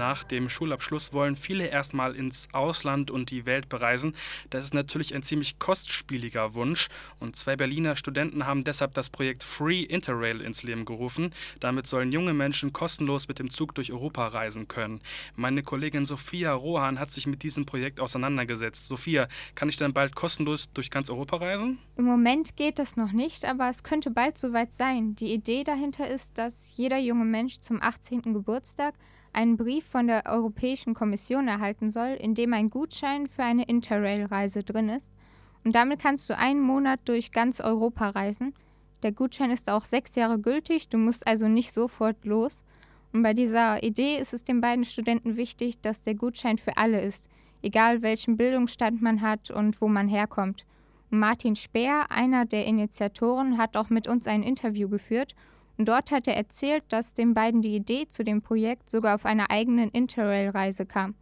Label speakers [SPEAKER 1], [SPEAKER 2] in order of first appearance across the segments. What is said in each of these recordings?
[SPEAKER 1] Nach dem Schulabschluss wollen viele erstmal ins Ausland und die Welt bereisen. Das ist natürlich ein ziemlich kostspieliger Wunsch. Und 2 Berliner Studenten haben deshalb das Projekt Free Interrail ins Leben gerufen. Damit sollen junge Menschen kostenlos mit dem Zug durch Europa reisen können. Meine Kollegin Sophia Rohan hat sich mit diesem Projekt auseinandergesetzt. Sophia, kann ich dann bald kostenlos durch ganz Europa reisen?
[SPEAKER 2] Im Moment geht das noch nicht, aber es könnte bald soweit sein. Die Idee dahinter ist, dass jeder junge Mensch zum 18. Geburtstag einen Brief von der Europäischen Kommission erhalten soll, in dem ein Gutschein für eine Interrail-Reise drin ist. Und damit kannst du einen Monat durch ganz Europa reisen. Der Gutschein ist auch 6 Jahre gültig, du musst also nicht sofort los. Und bei dieser Idee ist es den beiden Studenten wichtig, dass der Gutschein für alle ist, egal welchen Bildungsstand man hat und wo man herkommt. Und Martin Speer, einer der Initiatoren, hat auch mit uns ein Interview geführt. Und dort hat er erzählt, dass den beiden die Idee zu dem Projekt sogar auf einer eigenen Interrail-Reise kam.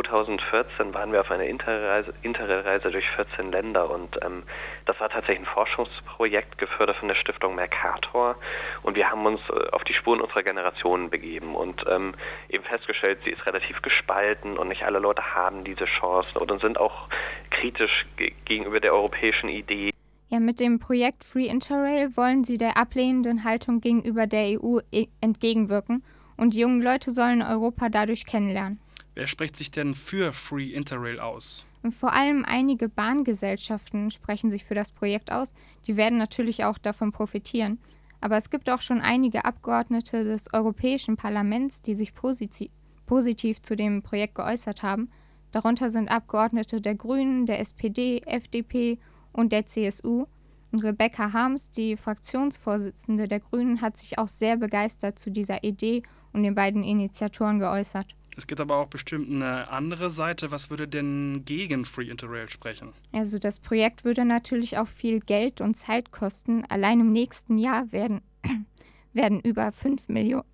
[SPEAKER 3] 2014 waren wir auf einer Interrail-Reise durch 14 Länder und das war tatsächlich ein Forschungsprojekt, gefördert von der Stiftung Mercator, und wir haben uns auf die Spuren unserer Generation begeben und eben festgestellt, sie ist relativ gespalten und nicht alle Leute haben diese Chancen und sind auch kritisch gegenüber der europäischen Idee.
[SPEAKER 2] Ja, mit dem Projekt Free Interrail wollen sie der ablehnenden Haltung gegenüber der EU entgegenwirken und die jungen Leute sollen Europa dadurch kennenlernen.
[SPEAKER 1] Wer spricht sich denn für Free Interrail aus?
[SPEAKER 2] Und vor allem einige Bahngesellschaften sprechen sich für das Projekt aus. Die werden natürlich auch davon profitieren. Aber es gibt auch schon einige Abgeordnete des Europäischen Parlaments, die sich positiv zu dem Projekt geäußert haben. Darunter sind Abgeordnete der Grünen, der SPD, FDP und der CSU. Und Rebecca Harms, die Fraktionsvorsitzende der Grünen, hat sich auch sehr begeistert zu dieser Idee und den beiden Initiatoren geäußert.
[SPEAKER 1] Es gibt aber auch bestimmt eine andere Seite. Was würde denn gegen Free Interrail sprechen?
[SPEAKER 2] Also das Projekt würde natürlich auch viel Geld und Zeit kosten. Allein im nächsten Jahr werden über 5 Millionen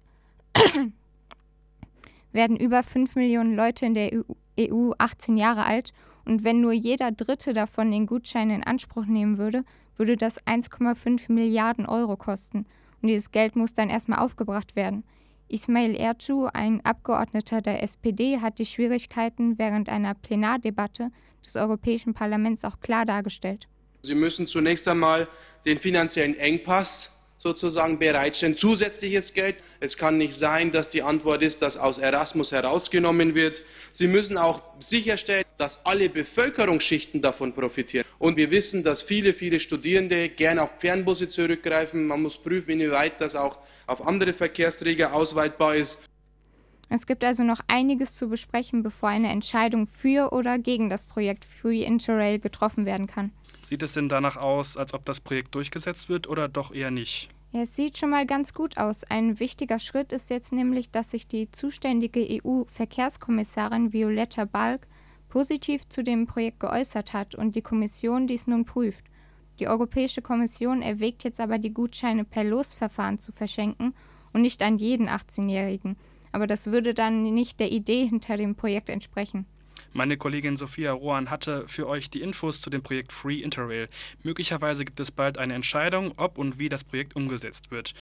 [SPEAKER 2] Leute in der EU 18 Jahre alt. Und wenn nur jeder Dritte davon den Gutschein in Anspruch nehmen würde, würde das 1,5 Milliarden Euro kosten. Und dieses Geld muss dann erstmal aufgebracht werden. Ismail Ertuğ, ein Abgeordneter der SPD, hat die Schwierigkeiten während einer Plenardebatte des Europäischen Parlaments auch klar dargestellt.
[SPEAKER 4] Sie müssen zunächst einmal den finanziellen Engpass sozusagen bereitstellen, zusätzliches Geld. Es kann nicht sein, dass die Antwort ist, dass aus Erasmus herausgenommen wird. Sie müssen auch sicherstellen, dass alle Bevölkerungsschichten davon profitieren. Und wir wissen, dass viele Studierende gerne auf Fernbusse zurückgreifen. Man muss prüfen, inwieweit das auch auf andere Verkehrsträger ausweitbar ist.
[SPEAKER 2] Es gibt also noch einiges zu besprechen, bevor eine Entscheidung für oder gegen das Projekt Free Interrail getroffen werden kann.
[SPEAKER 1] Sieht es denn danach aus, als ob das Projekt durchgesetzt wird oder doch eher nicht?
[SPEAKER 2] Ja, es sieht schon mal ganz gut aus. Ein wichtiger Schritt ist jetzt nämlich, dass sich die zuständige EU-Verkehrskommissarin Violeta Bulc positiv zu dem Projekt geäußert hat und die Kommission dies nun prüft. Die Europäische Kommission erwägt jetzt aber, die Gutscheine per Losverfahren zu verschenken und nicht an jeden 18-Jährigen. Aber das würde dann nicht der Idee hinter dem Projekt entsprechen.
[SPEAKER 1] Meine Kollegin Sophia Rohan hatte für euch die Infos zu dem Projekt Free Interrail. Möglicherweise gibt es bald eine Entscheidung, ob und wie das Projekt umgesetzt wird.